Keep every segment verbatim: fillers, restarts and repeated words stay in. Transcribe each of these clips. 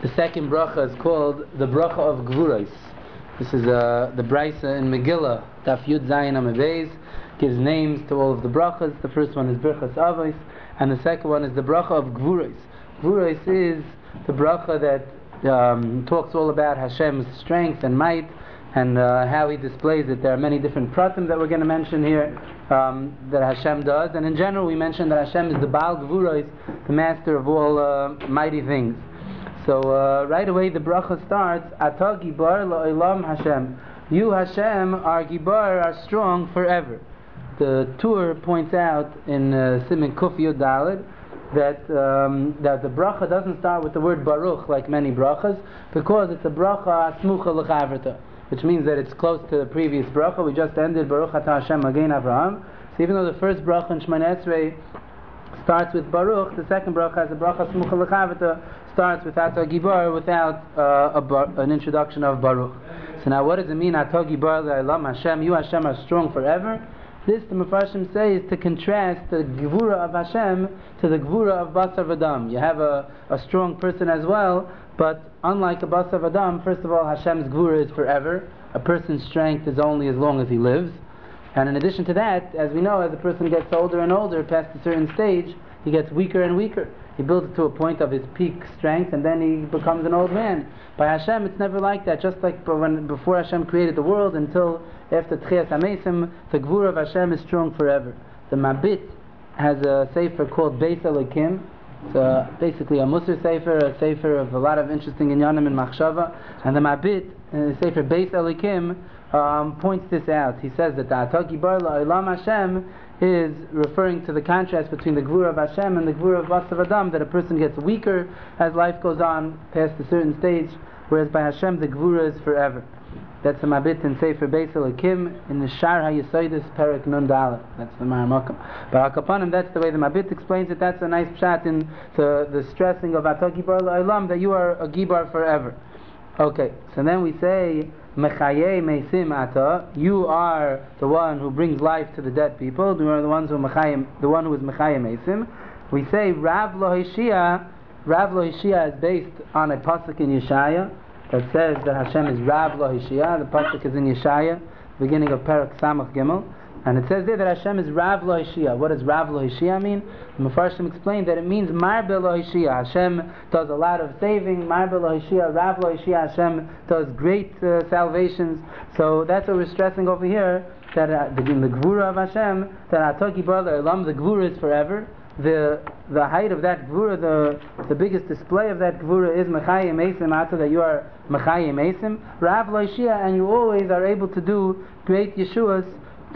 The second bracha is called the bracha of Gvuros. This is uh, the Brisa in Megillah, Daf Yud Zayin Amud Beis, gives names to all of the brachas. The first one is Birchas Avos, and the second one is the bracha of Gvuros. Gvuros is the bracha that um, talks all about Hashem's strength and might, and uh, how He displays it. There are many different pratim that we're going to mention here um, that Hashem does, and in general we mentioned that Hashem is the Baal Gvuros, the master of all uh, mighty things. So uh, right away the bracha starts, Ata Gibar La'olam Hashem. You Hashem are Gibar, are strong forever. The Tur points out in uh, Siman Kuf Yud Daled that um, that the bracha doesn't start with the word Baruch like many brachas, because it's a bracha Smucha L'chavrta, which means that it's close to the previous bracha. We just ended Baruch Ata Hashem Magen Avraham. So even though the first bracha in Shemona Esrei starts with Baruch, the second bracha has a bracha Smucha L'chavrta, starts with Ata Gibar without uh, a bar, an introduction of Baruch. So now what does it mean, Ata Gibar La'olam Hashem, you Hashem are strong forever? This, the Mefarshim say, is to contrast the Gvura of Hashem to the Gvura of Basar V'Dam. You have a, a strong person as well, but unlike a Basar V'Dam, first of all, Hashem's Gvura is forever. A person's strength is only as long as he lives. And in addition to that, as we know, as a person gets older and older, past a certain stage, he gets weaker and weaker. He builds it to a point of his peak strength, and then he becomes an old man. By Hashem, it's never like that. Just like when, before Hashem created the world, until after Tchias HaMesim, the Gvura of Hashem is strong forever. The Mabit has a sefer called Beis Elokim. It's a, basically a Musar sefer, a sefer of a lot of interesting inyanim and machshava. And the Mabit, in the sefer Beis Elokim, um, points this out. He says that the Ata Gibar La'olam Hashem is referring to the contrast between the Gvura of Hashem and the Gvura of Basar V'Dam, that a person gets weaker as life goes on past a certain stage, whereas by Hashem the Gvura is forever. That's the Mabit in Sefer Beis Elokim in the Shar HaYesodis Perek Nun Dalet. That's the Maramokam. But Akapanim, that's the way the Mabit explains it. That's a nice pshat in the, the stressing of Ata Gibar La'olam, that you are a Gibar forever. Okay, so then we say Mechaye Meisim Ata, you are the one who brings life to the dead people. You are the ones who Mechayim, the one who is Mechaye Meisim. We say Rav Lo Hishia. Rav Lo Hishia is based on a pasuk in Yeshaya that says that Hashem is Rav Lo Hishia. The pasuk is in Yeshaya, beginning of Perek Samach Gimel, and it says there that Hashem is Rav Lo Hishia. What does Rav Lo Hishia mean? The Mefarshim explained that it means Marbe Lo Hishia. Hashem does a lot of saving. Marbe Lo Hishia, Rav Lo Hishia. Hashem does great uh, salvations. So that's what we're stressing over here, that uh, the, in the Gvura of Hashem, that Ata Gibar La'olam, the Gvura is forever. The the height of that Gvura, the the biggest display of that Gvura is Mechayim Meisim Ata, that you are Mechayim Meisim. Rav Lo Hishia, and you always are able to do great Yeshuas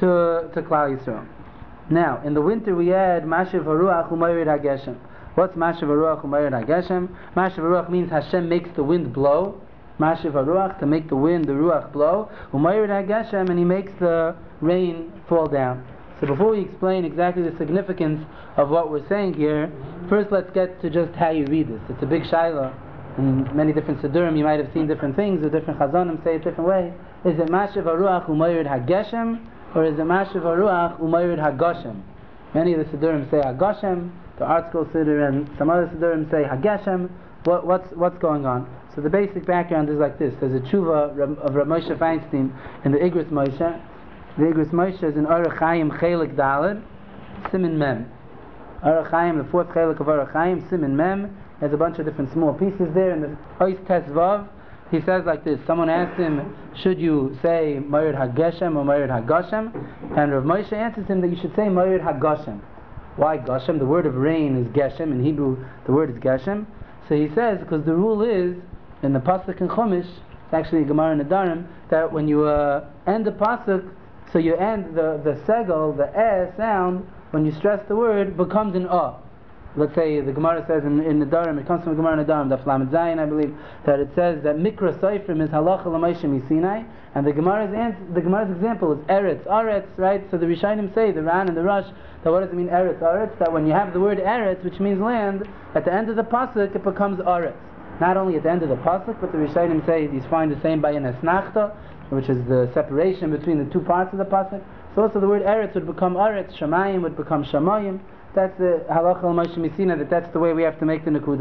to to Klal Yisrael. Now, in the winter we add Mashiv Haruach Umayrid HaGeshem. What's Mashiv Haruach Umayrid HaGeshem? Mashiv Haruach means Hashem makes the wind blow. Mashiv Haruach, to make the wind, the Ruach blow. Umayrid HaGeshem, and He makes the rain fall down. So before we explain exactly the significance of what we're saying here, first let's get to just how you read this. It's a big shaila. In many different Siddurim you might have seen different things, or different Chazanim say it different way. Is it Mashiv Haruach Umayrid HaGeshem, or is it Mashiv Haruach Umayrid HaGoshem? Many of the Siddurim say HaGoshem, the Art School Siddur, and some other Siddurim say HaGeshem. What, what's, what's going on? So the basic background is like this. There's a tshuva of Rav Moshe Feinstein in the Igros Moshe. The Igros Moshe is in Orach Chaim Chelik Daled, Siman Mem. Orach Chaim, the fourth Chelik of Orach Chaim, Siman Mem. There's a bunch of different small pieces there. In the Ois Tes Vav, he says like this. Someone asked him, should you say Mayrid HaGeshem or Mayrid HaGoshem? And Rav Moshe answers him that you should say Mayrid HaGoshem. Why Goshem? The word of rain is Geshem. In Hebrew, the word is Geshem. So he says, because the rule is, in the Pasuk in Chumash, it's actually Gemara in Nedarim, that when you uh, end the Pasuk, so you end the, the segel, the eh sound, when you stress the word, becomes an ah. Let's say the Gemara says in, in Nedarim, it comes from the Gemara in Nedarim, the Lamed Zayin, I believe, that it says that Mikra Seifrim is Halacha L'Moshe Misinai, and the Gemara's answer, the Gemara's example is Eretz, Aretz, right? So the Rishonim say, the Ran and the Rosh, that what does it mean Eretz, Aretz? That when you have the word Eretz, which means land, at the end of the pasuk it becomes Aretz. Not only at the end of the pasuk, but the Rishonim say you find the same by an Esnachta, which is the separation between the two parts of the pasuk. So also the word Eretz would become Aretz, Shamayim would become Shamayim. That's the halacha al Moshe Misina, that that's the way we have to make the nekudas.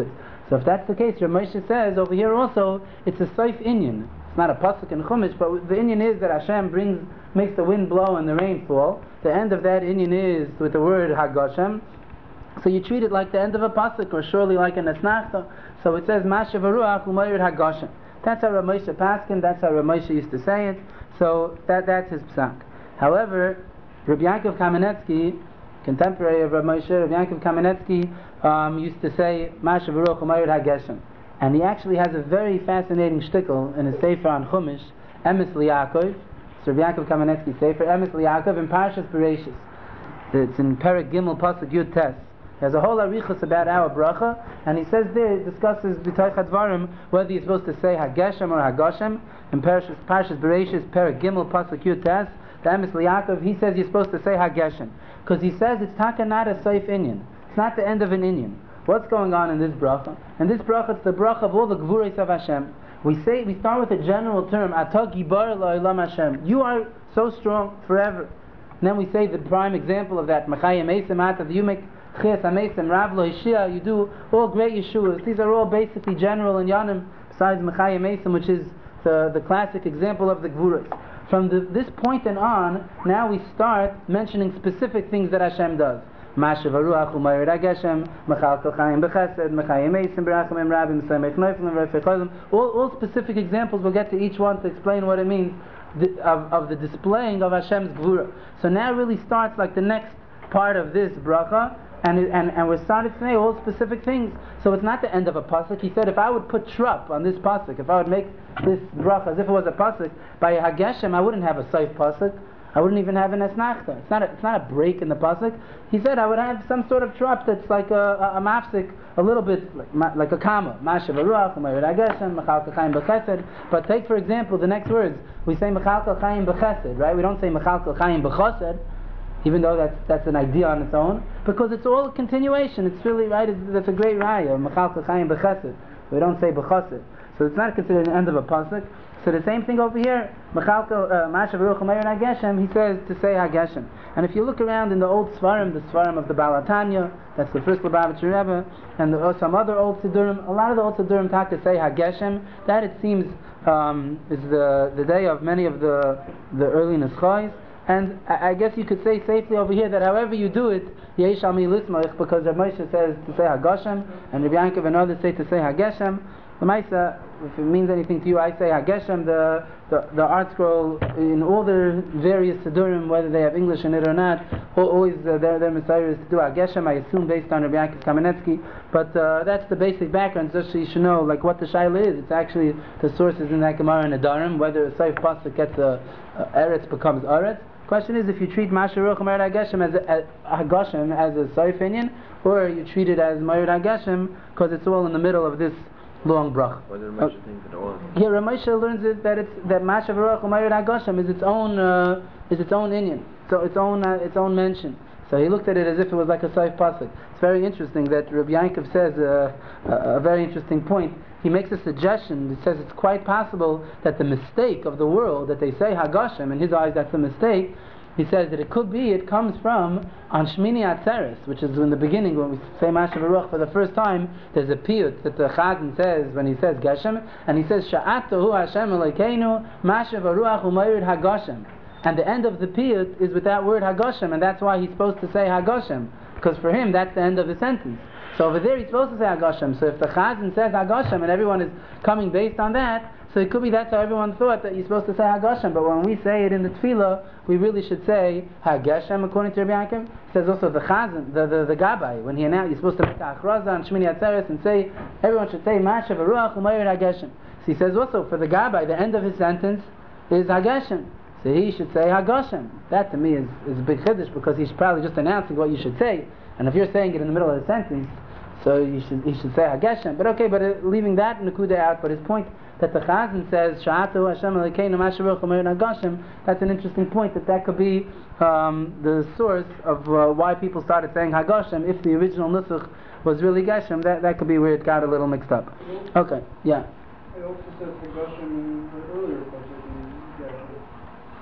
So if that's the case, Rav Moshe says over here also it's a Seif Inyan. It's not a pasuk in Chumash, but the Inyan is that Hashem brings, makes the wind blow and the rain fall. The end of that Inyan is with the word Hagashem. So you treat it like the end of a pasuk, or surely like an Asnachta. So it says Mashav Ruach Umayir Hagashem. That's how Rav Moshe Paskin. That's how Rav Moshe used to say it. So that that's his psak. However, Rabbi Yaakov Kamenetsky, contemporary of Rav Moshe, Rabbi Yaakov Kamenetsky, um, used to say Mashav Ruach Umayir Hagashem, and he actually has a very fascinating shtickle in his sefer on Chumash, Emes Liyaakov. So Rabbi Yaakov Kamenetsky sefer Emes Liyaakov in Parshas Bereishis. It's in Perek Gimel Pasuk Yud Tes. There's a whole arichos about our bracha, and he says there, it discusses b'toich hadvarim whether you're supposed to say Hageshem or Hagashem. In Parshas Parshas Bereishis, Perek Gimel Pasuk Yud Tes, the Emes Liyaakov, he says you're supposed to say Hageshem, because he says it's taka not a Seif Inyan. It's not the end of an Inyan. What's going on in this bracha? In this bracha, it's the bracha of all the gvuros of Hashem. We say, we start with a general term, Atah Gibar La'olam Hashem. You are so strong forever. And then we say the prime example of that, Mechayim Eisem Atav, you make Chias HaMesim, Rav Lo Hishia, you do all great Yeshuas. These are all basically general in Yanim, besides Mechayim Eisem, which is the, the classic example of the Gvuras. From the, this point and on, now we start mentioning specific things that Hashem does. Mashav Haruach Umayir Hageshem, Mechal Kolchaim Bechesed, Mechayim Eisem, Berachamim Rabim, Semech Neuflim, Refei Cholim. All, all specific examples, we'll get to each one to explain what it means the, of, of the displaying of Hashem's Gvura. So now really starts like the next part of this bracha, and, and and we're starting to say all specific things. So it's not the end of a pasuk. He said if I would put trup on this pasuk, if I would make this bracha as if it was a pasuk by a Hageshem, I wouldn't have a Seif pasuk. I wouldn't even have an Esnachta. It's not a, it's not a break in the pasuk. He said I would have some sort of trup that's like a, a, a mafsik, a little bit like, like a comma. Mashav Haruach Umayir Hageshem, Mechal Kolchaim Bechesed. But take for example the next words. We say Mechal Kolchaim Bechesed, right? We don't say Mechal Kolchaim Bechesed, even though that's that's an idea on its own, because it's all a continuation. It's really right. It's, that's a great raya. Mechal Kolchaim Bechesed. We don't say Bechesed, so it's not considered an end of a pasuk. So the same thing over here, Mashav Ruach Umayir Hageshem, he says to say Hageshem. And if you look around in the old Svarim, the Svarim of the Baal HaTanya, that's the first Lubavitcher Rebbe, and the, or some other old Siddurim, a lot of the old Siddurim talk to say Hageshem. That it seems um, is the the day of many of the the early Neschais. And I, I guess you could say safely over here that however you do it, Yesh Al Mi Lismach, because Rav Moshe says to say Hagashem, and Rabbi Yankov and others say to say Hageshem. The Maisa, if it means anything to you, I say Hageshem. The, the the art scroll in all their various Siddurim, whether they have English in it or not, always uh, their their Messiah is to do Hageshem. I assume based on Rabbi Yaakov Kamenetsky, but uh, that's the basic background. Just so you should know, like what the shaila is. It's actually the sources in that Gemara and Adarim. Whether a Seif pasuk gets a, a Eretz becomes Eretz. Question is if you treat Mashav Ruach Umayir Hageshem as a, a Hagashem as a Seif Inyan, or you treat it as Mayir Hageshem because it's all in the middle of this long brach. What did Ramesha think at all? Yeah, Ramesha learns it that it's that Mashav Ruach Umayir Hagashem is its own uh, is its own Inyan, so its own uh, its own mention. So he looked at it as if it was like a Seif pasuk. It's very interesting that Rabbi Yankov says uh, a, a very interesting point. He makes a suggestion. He says it's quite possible that the mistake of the world that they say Hagashem, in his eyes that's a mistake. He says that it could be, it comes from on Shmini Atzeres, which is in the beginning when we say Mashav Ruach for the first time. There's a piyut that the Chazan says when he says Geshem, and he says Sha'atahu Hashem Elokeinu Mashav Ruach Umayir Hagashem, and the end of the piyut is with that word Hagashem, and that's why he's supposed to say Hagashem, because for him that's the end of the sentence. So over there he's supposed to say Hagashem. So if the Chazan says Hagashem and everyone is coming based on that, so it could be that's how everyone thought that you're supposed to say Hagashem. But when we say it in the Tefillah, we really should say Hageshem according to Rabbi Yaakov. It says also the Chazan, the, the, the Gabbai, when he announced, you're supposed to make a Achraza on Shmini Atzeres and say, everyone should say Mashav Ruach Umayir Hageshem. So he says also for the Gabbai, the end of his sentence is Hageshem. So he should say Hagashem. That to me is, is a big chiddush, because he's probably just announcing what you should say. And if you're saying it in the middle of the sentence, so you should he should say Hageshem. But okay, but uh, leaving that Nakuda out, but his point that the Chazan says Sha'atu Hashem Elokeinu Mashav Ruach Umayir Hagashem, that's an interesting point, that that could be um, the source of uh, why people started saying Hagashem. If the original Nusach was really Geshem, that, that could be where it got a little mixed up. Okay, yeah. It also says Hagashem in the earlier passage in Geshem.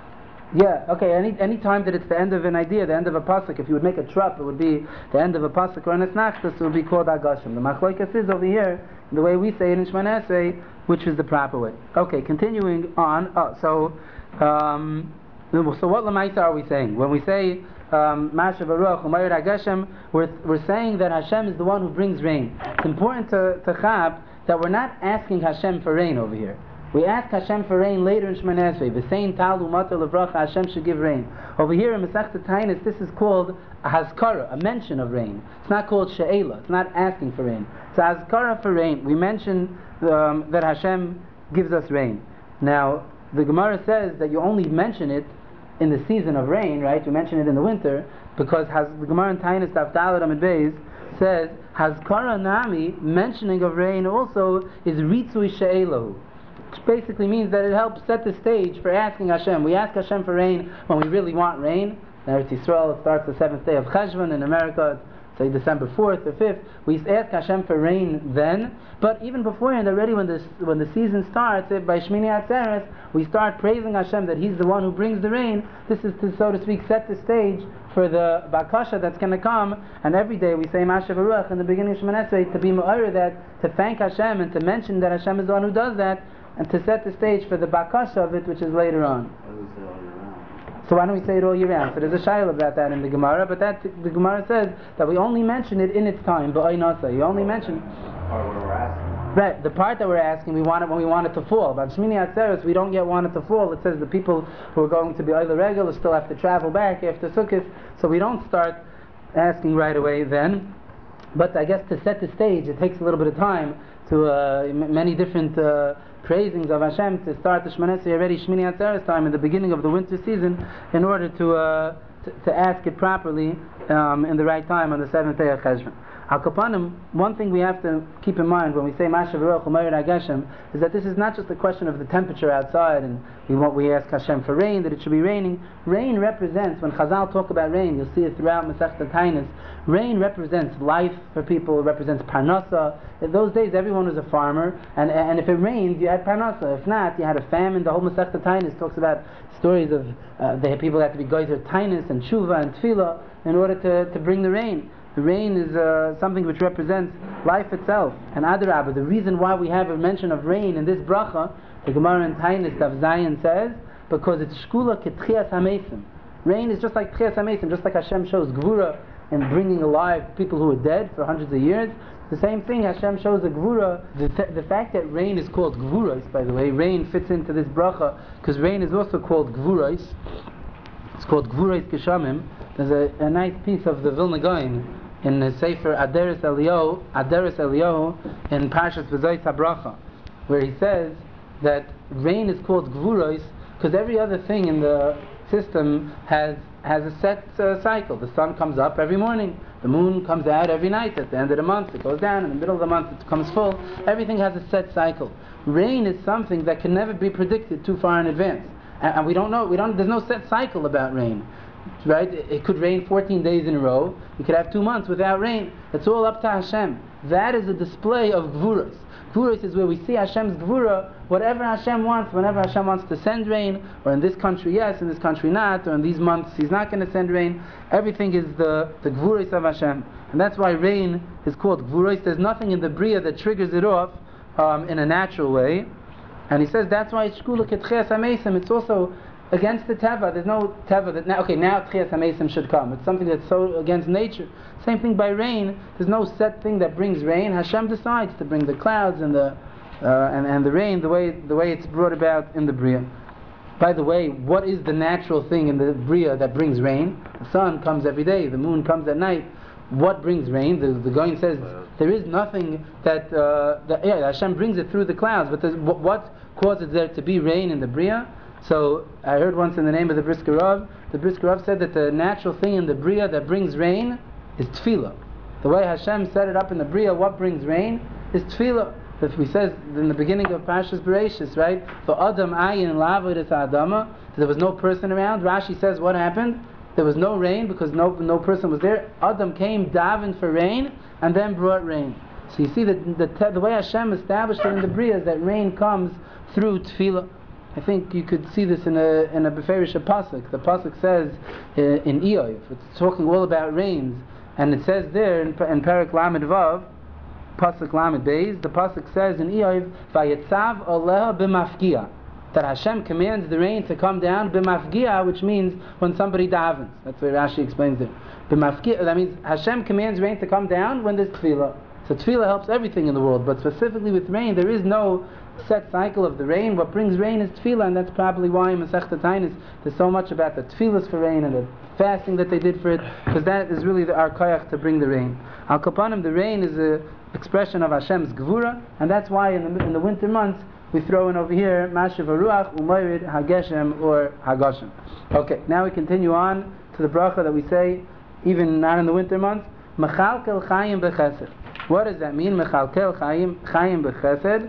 Yeah, okay, any any time that it's the end of an idea, the end of a pasuk, if you would make a trup, it would be the end of a pasuk or an esnachtas, it would be called agashim. The machloikas is over here, the way we say it in Shemana Esrei, which is the proper way. Okay, continuing on, oh, so, um, so what lemaisa are we saying? When we say, um, Masha Baruch, Umayr Agashem, we're, we're saying that Hashem is the one who brings rain. It's important to, to chab that we're not asking Hashem for rain over here. We ask Hashem for rain later in Shemana Esrei. V'sein talu matar levracha, Hashem should give rain. Over here in Masechta Taanis, this is called a hazkara, a mention of rain. It's not called she'ela. It's not asking for rain. It's a hazkara for rain. We mention um, that Hashem gives us rain. Now, the Gemara says that you only mention it in the season of rain, right? You mention it in the winter because has, the Gemara in Taanis Daf Daled Amud Beis says hazkara nami, mentioning of rain also is ritzui she'elahu. Which basically means that it helps set the stage for asking Hashem. We ask Hashem for rain when we really want rain. In Eretz Yisrael, it starts the seventh day of Cheshvan. In America, it's say December fourth or fifth. We ask Hashem for rain then. But even beforehand, already when the when the season starts, by Shmini Atzeres, we start praising Hashem that He's the one who brings the rain. This is to, so to speak, set the stage for the bakasha that's going to come. And every day we say Masha Baruch in the beginning of Shemana Esrei to be mu'ayr that, to thank Hashem and to mention that Hashem is the one who does that, and to set the stage for the bakasha of it, which is later on. So why don't we say it all year round? So there's a shayla about that in the Gemara, but that the Gemara says that we only mention it in its time. B'ay nasa, you only mention. Part what we're asking. Right, the part that we're asking, we want it when we want it to fall. But Shmini Atzeres, we don't yet want it to fall. It says the people who are going to be Oyla Regel still have to travel back after Sukkot, so we don't start asking right away then. But I guess to set the stage, it takes a little bit of time to uh, m- many different uh, praisings of Hashem to start the Shemana Esrei already Shmini Atzeres time in the beginning of the winter season in order to uh, to, to ask it properly um, in the right time on the seventh day of Cheshvan. Al Kapanim, one thing we have to keep in mind when we say Masha Baruch Umayr Agashem is that this is not just a question of the temperature outside and we want we ask Hashem for rain, that it should be raining. Rain represents, when Chazal talk about rain, you'll see it throughout Masechta Taanis, rain represents life for people, it represents parnasa. In those days everyone was a farmer, and and if it rained you had parnasa. If not, you had a famine. The whole Masechta Taanis talks about stories of uh, the people had to be geyser tainis and tshuva and tefillah in order to, to bring the rain. The rain is uh, something which represents life itself. And Adarabah, the reason why we have a mention of rain in this bracha, the Gemara in Taanis Daf Zayin says, because it's shkula ketchias hamesim. Rain is just like tchias hamesim, just like Hashem shows gvura in bringing alive people who are dead for hundreds of years. The same thing, Hashem shows a gvura. The, th- the fact that rain is called gvurais, by the way, rain fits into this bracha, because rain is also called gvurais. It's called gvurais geshamim. There's a, a nice piece of the Vilna Gaon in the Sefer Aderes Eliyahu, Aderes Eliyahu in Parshas V'zayis HaBracha, where he says that rain is called gvuros because every other thing in the system has has a set uh, cycle. The sun comes up every morning, the moon comes out every night. At the end of the month it goes down, in the middle of the month it comes full. Everything has a set cycle. Rain is something that can never be predicted too far in advance, and, and we don't know. We don't. There's no set cycle about rain. Right? It could rain fourteen days in a row. You could have two months without rain. It's all up to Hashem. That is a display of gvuros. Gvuros is where we see Hashem's gvura. Whatever Hashem wants, whenever Hashem wants to send rain, or in this country yes, in this country not, or in these months He's not going to send rain. Everything is the the gvuros of Hashem, and that's why rain is called gvuros. There's nothing in the bria that triggers it off um, in a natural way, and he says that's why it's shkula ketchias hamesim. It's also against the teva. There's no teva that now, okay, now tchias hamesim should come. It's something that's so against nature. Same thing by rain. There's no set thing that brings rain. Hashem decides to bring the clouds and the uh, and, and the rain the way the way it's brought about in the bria. By the way, what is the natural thing in the bria that brings rain? The sun comes every day. The moon comes at night. What brings rain? The, the Gaon says there is nothing that, uh, that yeah, Hashem brings it through the clouds. But what, what causes there to be rain in the bria? So I heard once in the name of the Brisker Rav, the Brisker Rav said that the natural thing in the bria that brings rain is tefillah. The way Hashem set it up in the bria, what brings rain is tefillah. If we says in the beginning of Parshas Bereishis, right? For Adam ayin la'avodas Adama, there was no person around. Rashi says what happened? There was no rain because no no person was there. Adam came davened for rain and then brought rain. So you see that the, the, the way Hashem established it in the bria is that rain comes through tefillah. I think you could see this in a in a Beferish pasuk. The pasuk says uh, in Eov, it's talking all about rains, and it says there in, in Perek Lamed Vav, pasuk Lamed Beis, the pasuk says in Eov, Vayetzav Aleha b'mafgia, that Hashem commands the rain to come down b'mafgia, which means when somebody davens. That's what Rashi explains it. B'mafgia, that means Hashem commands rain to come down when there's tefillah. So tefillah helps everything in the world, but specifically with rain, there is no set cycle of the rain. What brings rain is tefillah, and that's probably why in Masechta Tainis there's so much about the tefillahs for rain and the fasting that they did for it, because that is really the arkayach to bring the rain. Al Kapanim, the rain is an expression of Hashem's gevura, and that's why in the in the winter months we throw in over here Mashiv Haruach, Umayrid, Hageshem, or Hagashem. Okay, now we continue on to the bracha that we say even not in the winter months. Mechalkel Chayim Bechesed. What does that mean? Mechalkel Chayim Chayim Bechesed.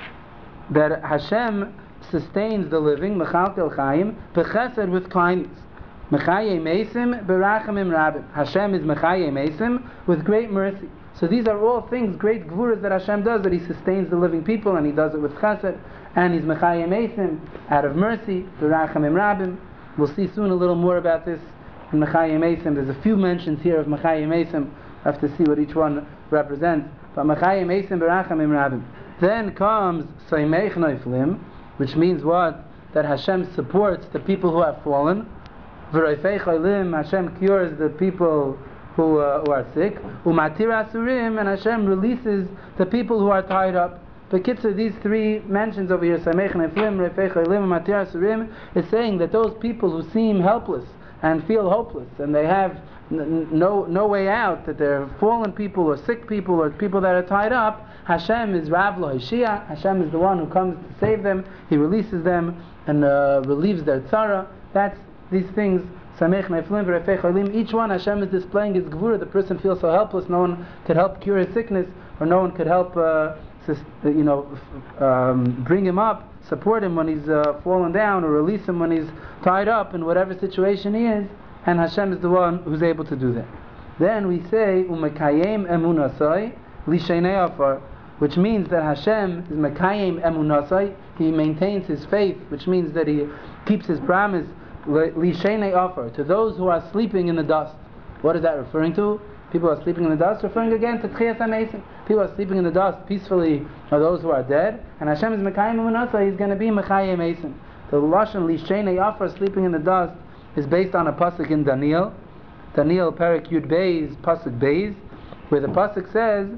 That Hashem sustains the living, Mechalkel Chayim, Bechesed, with kindness. Mechaye Mesim Berachamim Rabim. Hashem is Mechaye Mesim, with great mercy. So these are all things, great gvuras that Hashem does, that He sustains the living people, and He does it with Chesed, and He's Mechaye Mesim, out of mercy, Berachamim Rabim. We'll see soon a little more about this in Mechaye Mesim. There's a few mentions here of Mechaye Mesim. I have to see what each one represents. But Mechaye Mesim Berachamim Rabim. Then comes Saimech Noiflim, which means what? That Hashem supports the people who have fallen. V'roifei Cholim, Hashem cures the people who, uh, who are sick. Umatir Asurim, and Hashem releases the people who are tied up. Bekitzer, these three mentions over here, Saimech Noiflim, Roifei Cholim, Umatir Asurim, is saying that those people who seem helpless and feel hopeless, and they have n- no no way out, that they're fallen people or sick people or people that are tied up, Hashem is Rav Lo Hishia. Hashem is the one who comes to save them. He releases them and uh, relieves their tzara. That's these things. Samech Neiflim v'Refei Cholim. Each one, Hashem is displaying His gevura. The person feels so helpless. No one could help cure his sickness, or no one could help, uh, you know, um, bring him up, support him when he's uh, fallen down, or release him when he's tied up in whatever situation he is. And Hashem is the one who's able to do that. Then we say Umekayem Emunasai Lishenei Afar, which means that Hashem is Mekayim Emunasai. He maintains His faith, which means that He keeps His promise. Lishenei Afar, to those who are sleeping in the dust. What is that referring to? People are sleeping in the dust, referring again to Tchias HaMesim. People are sleeping in the dust peacefully, are those who are dead. And Hashem is Mekayim Emunasai. He's going to be Mekayim Mesim. The Lashon Lishenei Afar, sleeping in the dust, is based on a pasuk in Daniel. Daniel Perek Yud Beis, pasuk Beis, where the pasuk says,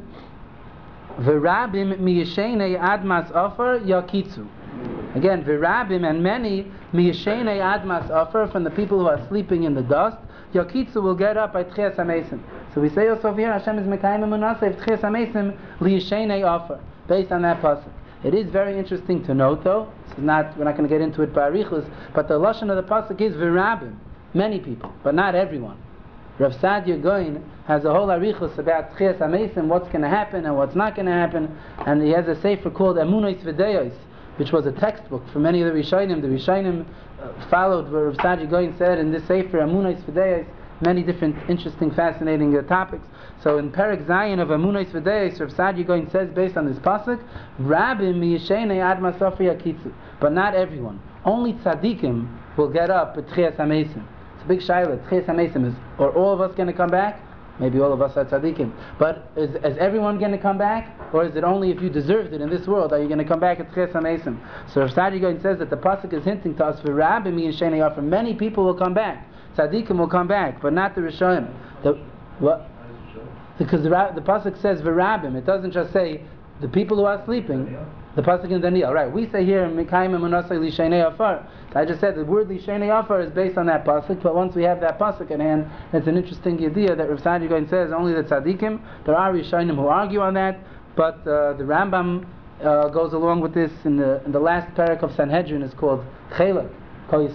"V'rabim miyeshenei admas afar yakitzu." Again, v'rabim, and many miyeshenei admas afar, from the people who are sleeping in the dust, yakitzu, will get up by Tchias HaMesim. So we say also here, Hashem is Mekayim Emunasai Tchias HaMesim liyeshenei afar, based on that pasuk. It is very interesting to note, though. This is not. We're not going to get into it by arichus, but the lashon of the pasuk is v'rabim, many people, but not everyone. Rav Sadia Goin has a whole arichus about Tchias HaMesim, what's going to happen and what's not going to happen, and he has a sefer called Emunos V'Deos, which was a textbook for many of the Rishonim. The Rishonim uh, followed what Rav Sadia Goin said in this sefer Emunos V'Deos, many different interesting, fascinating uh, topics. So in Perek Zayin of Emunos V'Deos, Rav Sadia Goin says, based on this pasuk, Rabim miyeshenei ad masafi yakitzu, but not everyone. Only tzaddikim will get up at Tchias HaMesim. It's a big shayla. Tchias HaMesim is, are all of us going to come back? Maybe all of us are tzaddikim. But is, is everyone going to come back? Or is it only if you deserved it in this world are you going to come back at Tchias HaMesim? So Rav Sadia Goin says that the pasuk is hinting to us, for Rabim miyeshenei afar, many people will come back. Tzaddikim will come back, but not the Rishonim. The, what? Because the, the pasuk says v'rabim. It doesn't just say the people who are sleeping. The pasuk in Daniel, right? We say here Mekayim Emunasai Lishenei Afar. So I just said the word Lishenei Afar is based on that pasuk. But once we have that pasuk in hand, it's an interesting idea that Rav Sadia Goin says only the tzaddikim. There are Rishonim who argue on that, but uh, the Rambam uh, goes along with this in the in the last parak of Sanhedrin is called Chelak. So the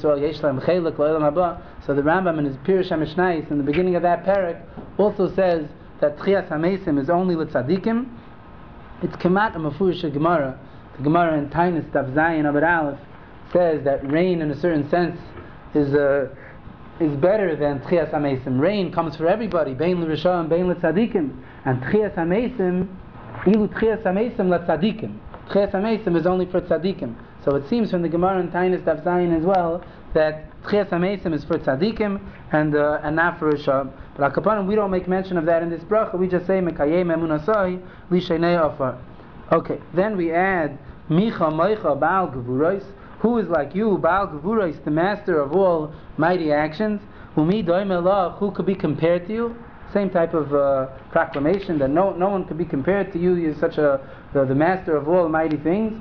Rambam in his Pirush HaMishnayos in the beginning of that parak also says that Tchias HaMesim is only with tzaddikim. It's Kemat HaMafurish Gemara. The Gemara in Tainis Daf Zayin Amud Aleph says that rain, in a certain sense, is uh, is better than Tchias HaMesim. Rain comes for everybody, Bein l'Rishon, Bein l'Tzaddikim, and Tchias HaMesim, Ilu Tchias HaMesim l'Tzaddikim. Tchias HaMesim is only for tzaddikim. So it seems from the Gemara and Tainis Daf Zayin as well that Tchias HaMeisim is for tzaddikim and uh, and not for Risham. But Akapanim, we don't make mention of that in this bracha. We just say Mekayem Emunasai Lishenei Afar. Okay, then we add Micha Meicha Baal Gevuros. Who is like you, Baal Gevuros, the master of all mighty actions? Umi Doimelach, who could be compared to you? Same type of uh, proclamation that no no one could be compared to you. You're such a the, the master of all mighty things.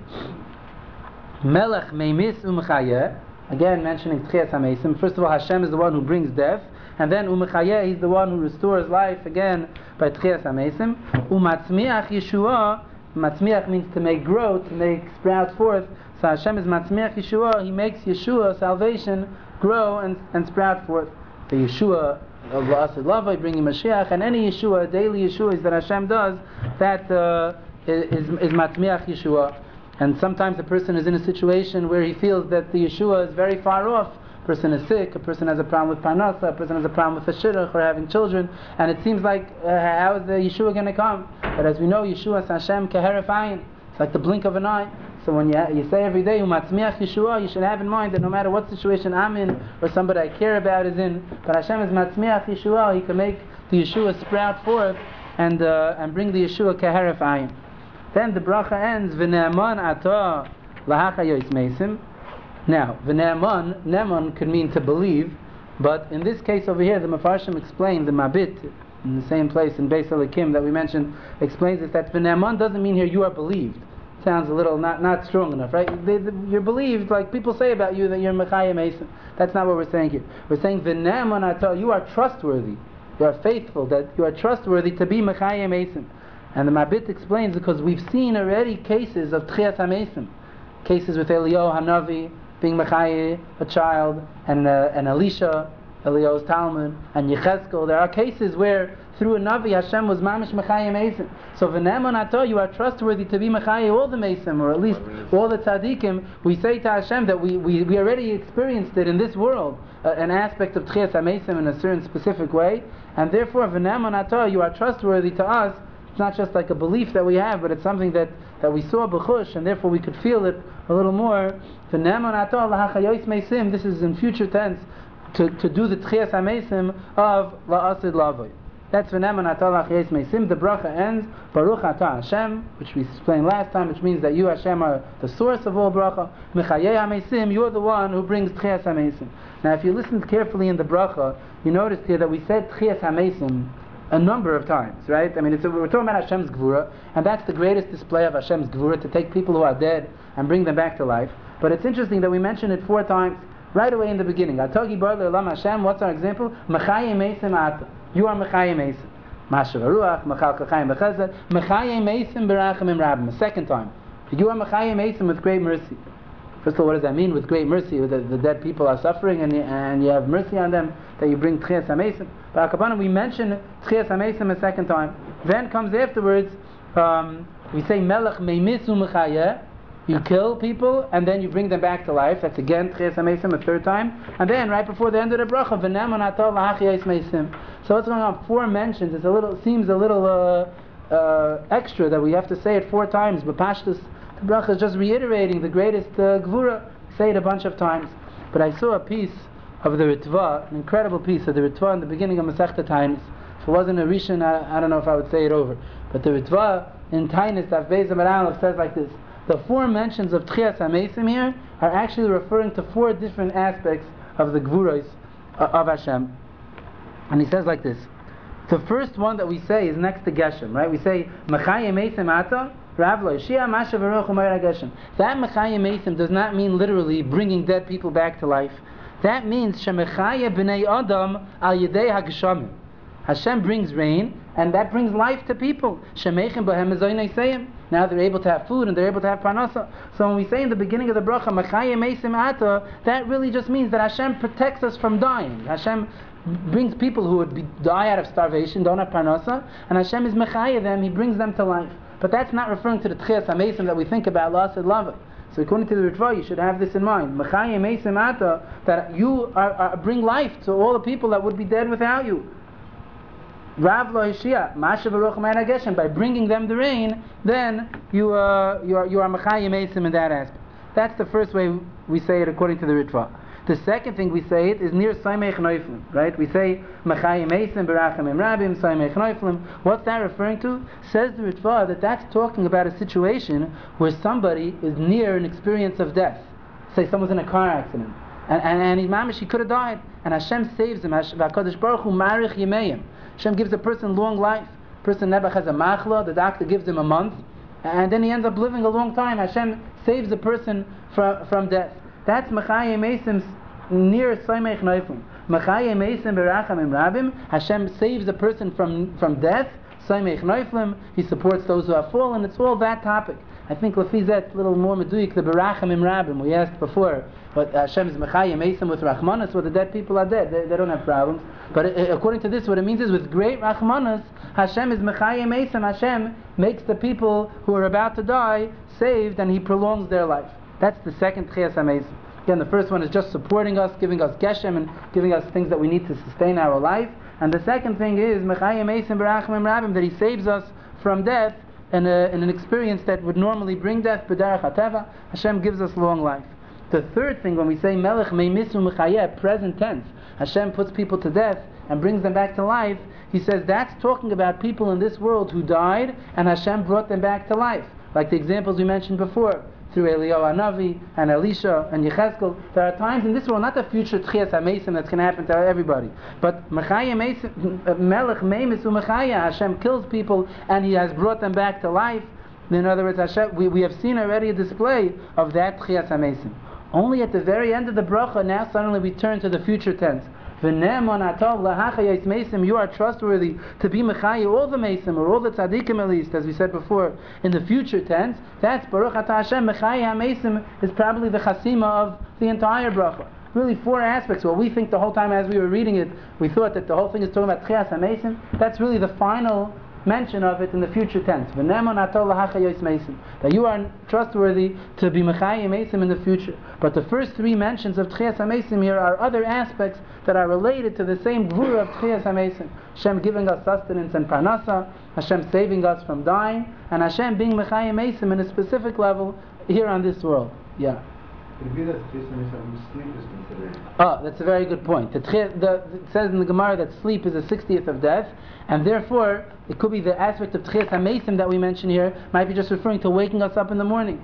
Melech Meimis Umechayeh. Again, mentioning Tchias HaMeisim. First of all, Hashem is the one who brings death, and then Umechayeh, He's the one who restores life. Again, by Tchias HaMeisim. Umatzmiach Yeshua. Matzmiach means to make grow, to make sprout forth. So Hashem is Matzmiach Yeshua. He makes Yeshua, salvation, grow and and sprout forth. The Yeshua of La'asid Lavai, bringing Mashiach, and any Yeshua, daily Yeshua that Hashem does, that uh, is is Matzmiach Yeshua. And sometimes a person is in a situation where he feels that the Yeshua is very far off. A person is sick, a person has a problem with Parnasa, a person has a problem with a shidduch or having children, and it seems like, uh, how is the Yeshua going to come? But as we know, Yeshua is Hashem keheref ayin. It's like the blink of an eye. So when you, you say every day, Umatzmiach Yeshua, you should have in mind that no matter what situation I'm in, or somebody I care about is in, but Hashem is Matzmiach Yeshua, He can make the Yeshua sprout forth and uh, and bring the Yeshua keheref ayin. Then the bracha ends, V'ne'aman ata lahachayois meisim. Now, V'ne'aman, Ne'aman could mean to believe, but in this case over here, the Mefarshim explain, the Mabit, in the same place in Beis Elikim that we mentioned, explains this, that V'ne'aman doesn't mean here you are believed. Sounds a little not, not strong enough, right? They, they, you're believed, like people say about you that you're Mechayim Meisim. That's not what we're saying here. We're saying, V'ne'aman ata, you are trustworthy, you are faithful, that you are trustworthy to be Mechayim Meisim. And the Mabit explains because we've seen already cases of Tchias HaMeisim, cases with Eliyahu Hanavi being Mechaye, a child, and uh, and Elisha, Eliyahu's Talmud, and Yechezkel. There are cases where through a Navi Hashem was Mamish Mechaye Meisim. So V'ne'aman ato, you are trustworthy to be Mechaye all the Meisim, or at least all the Tzadikim. We say to Hashem that we, we, we already experienced it in this world, uh, an aspect of Tchias HaMeisim in a certain specific way, and therefore V'ne'aman ato, you are trustworthy to us. It's not just like a belief that we have, but it's something that, that we saw b'chush, and therefore we could feel it a little more. This is in future tense, to, to do the Tchias HaMeisim of La'asid Lavoi. That's v'ne'aman ato l'chayis meisim. The bracha ends, Baruch atah Hashem, which we explained last time, which means that you, Hashem, are the source of all bracha. Mechayei HaMeisim, you're the one who brings Tchias HaMeisim. Now if you listened carefully in the bracha, you noticed here that we said Tchias HaMeisim a number of times, right? I mean, it's a, we're talking about Hashem's Gvura, and that's the greatest display of Hashem's Gvura, to take people who are dead and bring them back to life. But it's interesting that we mention it four times right away in the beginning. Atagi bar le'olam Hashem, what's our example? Mechayim meisim ata. You are Mechayim meisim. Mashav haruach, mechal kachayim b'chesed, Mechayim meisim b'rachamim rabim. A second time. You are Mechayim meisim with great mercy. First of all, what does that mean with great mercy? The, the dead people are suffering and you, and you have mercy on them, that you bring Tchias HaMeisim. But Akapanim, we mention Tchias HaMeisim a second time. Then comes afterwards, um, we say Melech Meimis Umechayeh. You kill people and then you bring them back to life. That's again Tchias HaMeisim a third time. And then right before the end of the bracha, V'ne'aman ato l'chayis meisim. So what's going on? Four mentions. It's a little, it seems a little uh, uh, extra that we have to say it four times. But Pashtus, the bracha is just reiterating the greatest uh, Gvura. Say it a bunch of times. But I saw a piece of the Ritva, an incredible piece of the Ritva in the beginning of Masechta Tainis. If it wasn't a Rishon, I, I don't know if I would say it over. But the Ritva in Tainis, Daf Beis Amud Aleph, says like this: the four mentions of Tchias HaMeisim here are actually referring to four different aspects of the Gvuros uh, of Hashem. And he says like this: the first one that we say is next to Geshem, right? We say Mechayim Meisim Ata. That Mechayim Meisim does not mean literally bringing dead people back to life. That means Shemechaya b'nei Adam al yedei hageshamim. Hashem brings rain, and that brings life to people. Shemechem b'hem ezoynei seim. Now they're able to have food and they're able to have parnasa. So when we say in the beginning of the bracha Mechayim Meisim Ata, that really just means that Hashem protects us from dying. Hashem brings people who would be, die out of starvation, don't have parnasa, and Hashem is Mechayah them, He brings them to life. But that's not referring to the Tchias HaMeisim that we think about, La'asid Lavai. So according to the Ritva, you should have this in mind. Mechayim Meisim Ata, that you are, are, bring life to all the people that would be dead without you. Rav lo Hishia, Masha Baruch Ma'ana Geshem, by bringing them the rain, then you uh, you are you are Mechayim Meisim in that aspect. That's the first way we say it according to the Ritva. The second thing we say it is near Saimech Neuflim, right? We say Mechayim Eisim Berachim Rabim Saimech Neuflim. What's that referring to? Says the Ritva that that's talking about a situation where somebody is near an experience of death. Say someone's in a car accident, and and, and he mamish, he could have died, and Hashem saves him. Hakadosh Baruch Hu marich yimeim. Hashem gives a person long life. Person never has a machla. The doctor gives him a month, and then he ends up living a long time. Hashem saves a person from from death. That's Mechayim Eisim near Saimech Neuflim. Mechayim Eisim Berachamim Rabim. Hashem saves a person from from death. Saimech Neuflim. He supports those who have fallen. It's all that topic. I think Lefizet a little more meduyik the Berachamim Rabim. We asked before, but Hashem is Mechayim Eisim with Rachmanas, where the dead people are dead. They, they don't have problems. But uh, according to this, what it means is with great Rachmanas, Hashem is Mechayim Eisim. Hashem makes the people who are about to die saved, and He prolongs their life. That's the second Tchias HaMeisim. Again, the first one is just supporting us, giving us geshem, and giving us things that we need to sustain our life. And the second thing is Mechayim Eisim Berachim Rabim, that He saves us from death in, a, in an experience that would normally bring death. B'derech HaTeva, Hashem gives us long life. The third thing, when we say Melech Meimisu Mechayeh, present tense, Hashem puts people to death and brings them back to life. He says that's talking about people in this world who died and Hashem brought them back to life. Like the examples we mentioned before, through Eliyahu Hanavi and Elisha and Yechezkel. There are times in this world, not the future Tchias HaMeisim that's going to happen to everybody, but Mechayim Eisim, Melech Meimis Umechayah, Hashem kills people and He has brought them back to life. In other words, Hashem, we, we have seen already a display of that Tchias HaMeisim. Only at the very end of the bracha, now suddenly we turn to the future tense. You are trustworthy to be Mechayah all the Meisim, or all the Tzaddikim at least, as we said before, in the future tense. That's Baruch Atah Hashem. Mechayah HaMeisim is probably the chasima of the entire bracha. Really four aspects. Well, we think the whole time as we were reading it, we thought that the whole thing is talking about Tchias HaMeisim. That's really the final mention of it in the future tense. That you are trustworthy to be Mechayim Eisim in the future. But the first three mentions of Tchias HaMeisim here are other aspects that are related to the same gvura of Tchias HaMeisim. Hashem giving us sustenance and parnasa, Hashem saving us from dying, and Hashem being Mechayim Eisim in a specific level here on this world. Yeah. Oh, that's a very good point. The, the, it says in the Gemara that sleep is a sixtieth of death, and therefore it could be the aspect of Tchias HaMeisim that we mention here might be just referring to waking us up in the morning.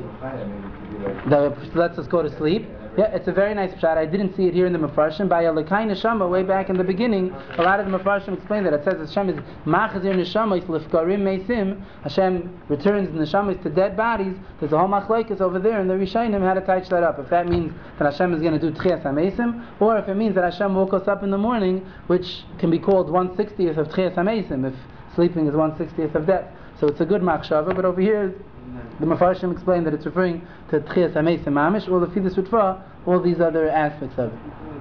That lets us go to sleep. Yeah, it's a very nice pshat. I didn't see it here in the Mefarshim. By Alekai Neshama, way back in the beginning, a lot of the Mefarshim explain that. It says Hashem is Machazir Neshama, is Lifkarim Meisim. Hashem returns Neshamas to dead bodies. There's a whole machlokes over there in the Rishonim how to touch that up. If that means that Hashem is going to do Tchias HaMeisim, or if it means that Hashem woke us up in the morning, which can be called one sixtieth of Tchias HaMeisim, if sleeping is one sixtieth of death. So it's a good machshava, but over here, the Mefarshim explain that it's referring to Tchias HaMeisim Mamish, or the Fidus Ritva, all these other aspects of it.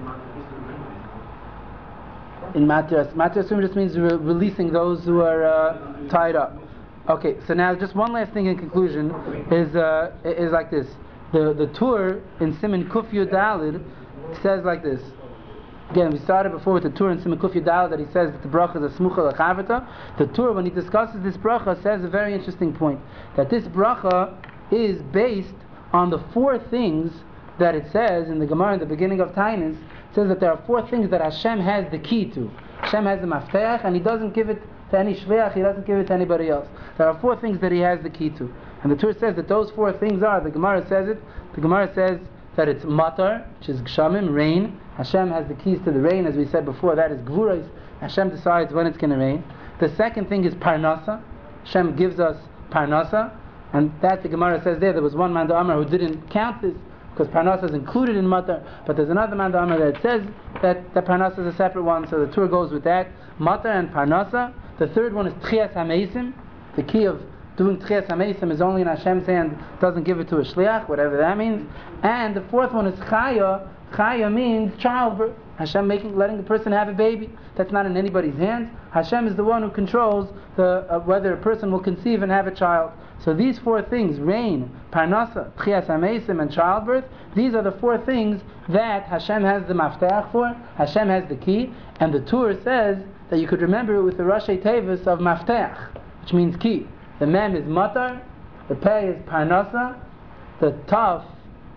In Matir, Matir Asum just means re- releasing those who are uh, tied up. Okay, so now just one last thing in conclusion is uh, is like this. The the Tur in Siman Kuf Yud Dalid says like this. Again, we started before with the Tur in Siman Kuf Yud Dalid that he says that the bracha is a smucha l'chavata. The Tur, when he discusses this bracha, says a very interesting point, that this bracha is based on the four things that it says in the Gemara in the beginning of Tainis. It says that there are four things that Hashem has the key to. Hashem has the mafteach, and He doesn't give it to any shliach, He doesn't give it to anybody else. There are four things that He has the key to. And the Torah says that those four things are, the Gemara says it, the Gemara says that it's matar, which is gshamim, rain. Hashem has the keys to the rain, as we said before, that is gvurais. Hashem decides when it's going to rain. The second thing is parnasa. Hashem gives us parnasa, and that the Gemara says there, there was one man, the Amar, who didn't count this, because parnasa is included in matar, but there's another man, the Amar, that says that the parnasa is a separate one, so the Torah goes with that. Matar and parnasa. The third one is Tchias HaMeisim. The key of doing Tchias HaMeisim is only in Hashem's hand, doesn't give it to a shliach, whatever that means. And the fourth one is Chaya. Chaya means childbirth. Hashem making, letting the person have a baby. That's not in anybody's hands. Hashem is the one who controls the uh, whether a person will conceive and have a child. So these four things, rain, parnasa, Tchias HaMeisim, and childbirth, these are the four things that Hashem has the mafteach for. Hashem has the key. And the Tur says that you could remember it with the Rashi Tevis of mafteach, which means key. The mem is matar, the pei is parnasa, the taf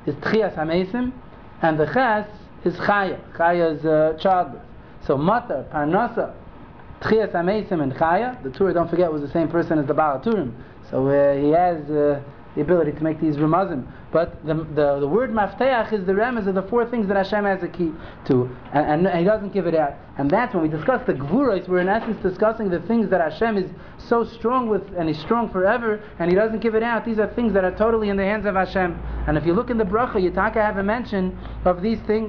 is Tchias HaMesim, and the Ches is Chaya. Chaya is uh, childbirth. So Matar, Parnasa, Tchias HaMesim, and Chaya. The Torah, don't forget, was the same person as the Baal HaTurim. So uh, he has uh, the ability to make these remazim. But the, the the word mafteach is the remez of the four things that Hashem has a key to, and, and he doesn't give it out. And that's when we discuss the gvuros. We're in essence discussing the things that Hashem is so strong with, and He's strong forever, and He doesn't give it out. These are things that are totally in the hands of Hashem. And if you look in the bracha, Yitaka have a mention of these things,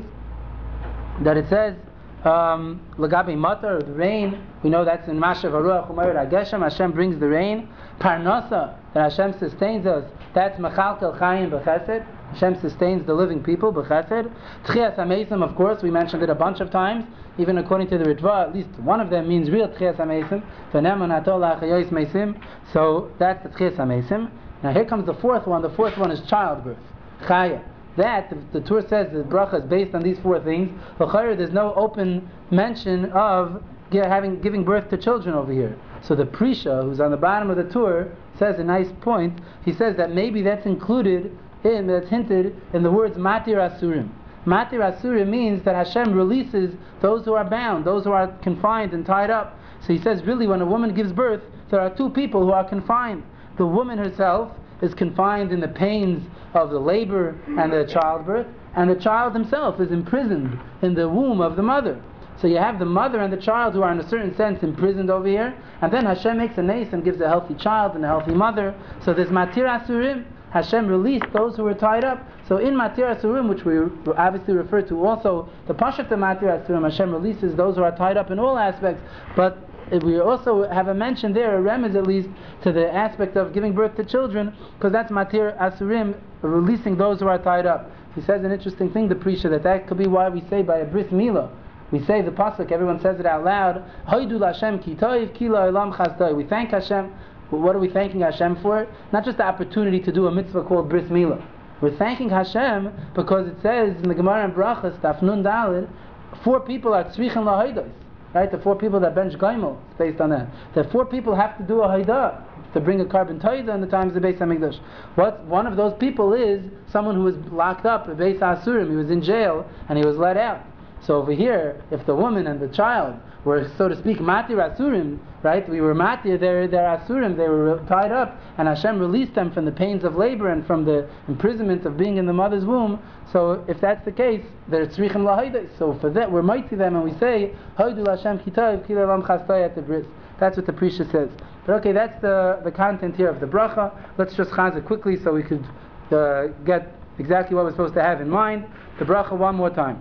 that it says um, Lagabi matar, the rain. We know that's in Mashav Haruach Umayr Hageshem. Hashem brings the rain. Parnasa, that Hashem sustains us. That's Mechalkel Chayim B'Chesed. Hashem sustains the living people B'Chesed. Tchias HaMesim, of course, we mentioned it a bunch of times. Even according to the Ritva, at least one of them means real Tchias HaMesim. V'nemun Hatol La'achayos Mesim. So that's the Tchias HaMesim. Now here comes the fourth one. The fourth one is childbirth. Chaya. That, the, the Torah says the bracha is based on these four things. L'chayr, there's no open mention of having giving birth to children over here. So the Prisha, who's on the bottom of the Torah, says a nice point. He says that maybe that's included in, that's hinted in the words Matir Asurim. Matir Asurim means that Hashem releases those who are bound, those who are confined and tied up. So he says really when a woman gives birth, there are two people who are confined. The woman herself is confined in the pains of the labor and the childbirth, and the child himself is imprisoned in the womb of the mother. So you have the mother and the child who are in a certain sense imprisoned over here, and then Hashem makes a nace and gives a healthy child and a healthy mother. So there's Matir Asurim, Hashem released those who were tied up. So in Matir Asurim, which we obviously refer to also, the Pashat of Matir Asurim, Hashem releases those who are tied up in all aspects, but we also have a mention there, a remez at least, to the aspect of giving birth to children, because that's Matir Asurim, releasing those who are tied up. He says an interesting thing, the Prisha, that that could be why we say by a bris milah, we say the pasuk, everyone says it out loud, Hoidu Hashem ki toiv ki la'olam chasdai. We thank Hashem. What are we thanking Hashem for? Not just the opportunity to do a mitzvah called bris milah. We're thanking Hashem because it says in the Gemara and Brachas, Daf Nun Daled, four people are tzrichen la'hoidos. Right, the four people that bench Gaimel, it's based on that. The four people have to do a Haidah to bring a carbon Toida in the times of Beis HaMikdash. What one of those people is someone who was locked up at Beis HaAsurim. He was in jail and he was let out. So over here, if the woman and the child were, so to speak, Matir Asurim, right? We were Matir, they're, they're Asurim, they were tied up, and Hashem released them from the pains of labor and from the imprisonment of being in the mother's womb. So if that's the case, they're Tzrichim Lahaidah. So for that, we're mighty them and we say, Haidu Hashem Kitav, Kilalam Chastay at the bris. That's what the Prisha says. But okay, that's the, the content here of the bracha. Let's just chazah quickly so we could uh, get exactly what we're supposed to have in mind. The bracha one more time.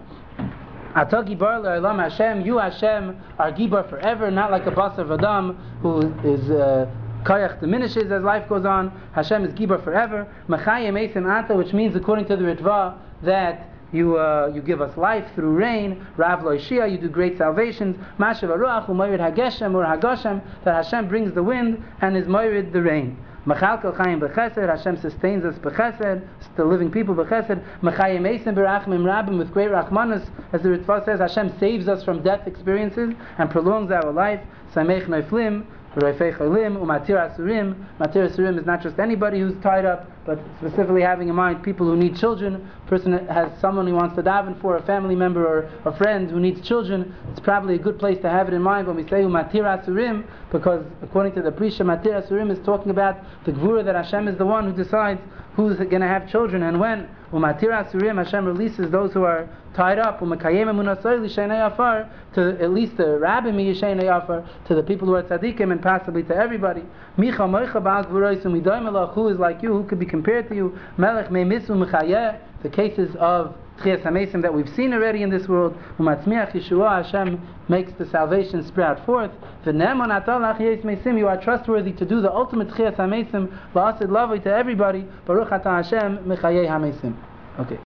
Ata gibar le'olam Hashem, you Hashem are gibar forever, not like a basar v'adam who is uh, kayach diminishes as life goes on. Hashem is gibar forever. Machayim esim ata, which means according to the Ritva that you uh, you give us life through rain. Rav lo'ishia, you do great salvations. Mashav haruach u'mayrid hageshem or hagashem, that Hashem brings the wind and is mayrid the rain. Mechalkel Chayim B'Chesed, Hashem sustains us B'Chesed, the living people B'Chesed. Mechayim Eisim B'Rachmim Rabim, with great Rachmanus, as the Ritva says, Hashem saves us from death experiences and prolongs our life. Samech Neiflim, Roifei Cholim, Umatir Asurim. Matir Asurim is not just anybody who's tied up, but specifically having in mind people who need children. A person that has someone who wants to daven for, a family member or a friend who needs children. It's probably a good place to have it in mind when we say Umatir Asurim, because according to the Prisha, Matir Asurim is talking about the Gvura, that Hashem is the one who decides who's going to have children and when. Umatir Asurim, Hashem releases those who are tied up. Umakayem emunasoi l'shenei afar, to at least the rabbim yishenei afar, to the people who are tzaddikim and possibly to everybody. Micha moicha ba'al gvuros u'midoim elach, who is like you, who could be compared to you. Melech me'misu mechayeh, the cases of Tchias HaMesim that we've seen already in this world. Umatzmiach Yeshua, Hashem makes the salvation sprout forth. V'nemon atal la'achiyos mesim, you are trustworthy to do the ultimate Tchias HaMesim, la'asid lavoi, to everybody. Baruch atah Hashem mechayeh HaMesim. Okay.